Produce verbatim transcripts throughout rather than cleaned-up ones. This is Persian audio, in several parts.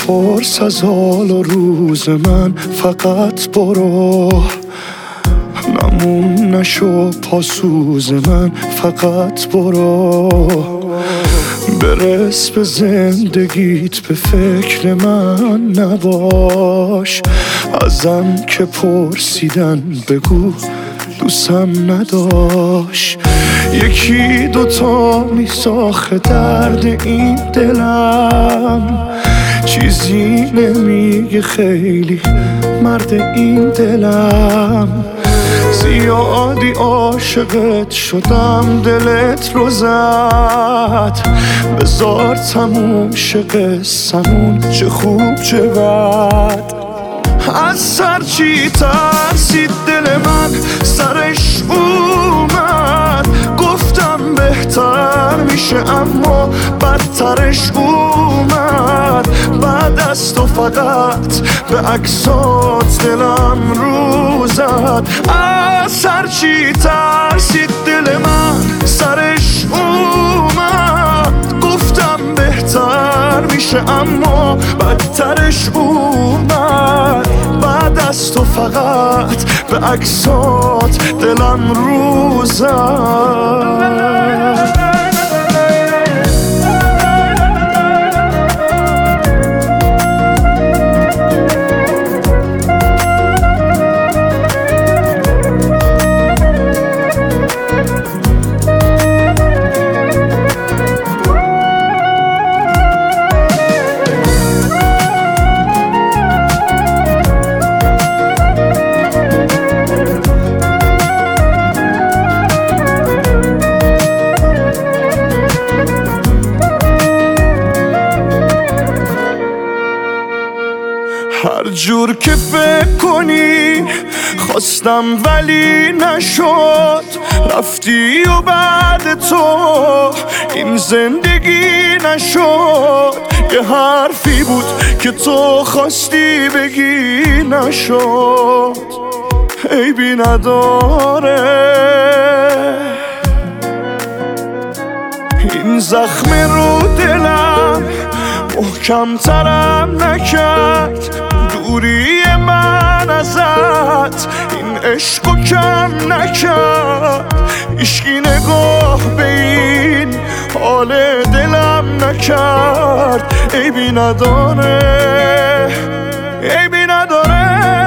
نپرس از حال و روز من، فقط برو. نمون نشو پاسوز من، فقط برو. برس به زندگیت، به فکر من نباش. ازم که پرسیدن بگو دوستم نداشت. یکی دوتا نیست آخه درد این دلم، چیزی نمیگه خیلی مرد این دلم. زیادی عاشقت شدم دلت رو زد، بذار تموم شه قصه‌مون، چه خوب چه بد. از سر چی ترسید دل من، سرش اومد. گفتم بهتر میشه اما بدترش اومد. بعد از تو فقط به عکسات دلم رو زد. از سر چی ترسید دل من، سرش اومد. گفتم بهتر میشه اما بدترش اومد. بعد از تو فقط به عکسات دلم رو زد. هر جور که فکر کنی خواستم ولی نشد. رفتی و بعد تو این زندگی نشد. یه حرفی بود که تو خواستی بگی نشد. عیبی نداره این زخم رو دلم محکم ترم نکرد. دوری من ازت این عشقو کم نکرد. عشقی نگاه به این حال دلم نکرد. عیبی نداره، عیبی نداره.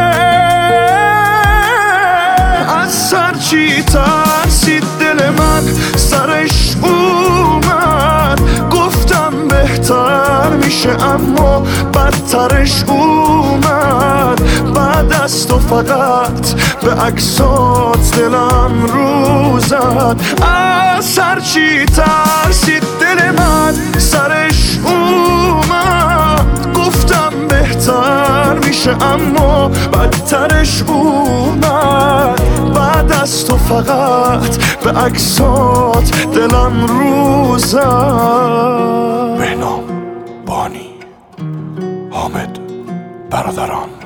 از سر چی ترسید دل من، سرش اومد. گفتم بهتر میشه اما بدترش اومد. بعد از تو فقط به عکسات دلم رو زد. از سر چی ترسید دل من، سرش اومد. گفتم بهتر میشه اما بدترش اومد. بعد از تو فقط به عکسات دلم رو زد. بهنام، بانی، حامد، برادران.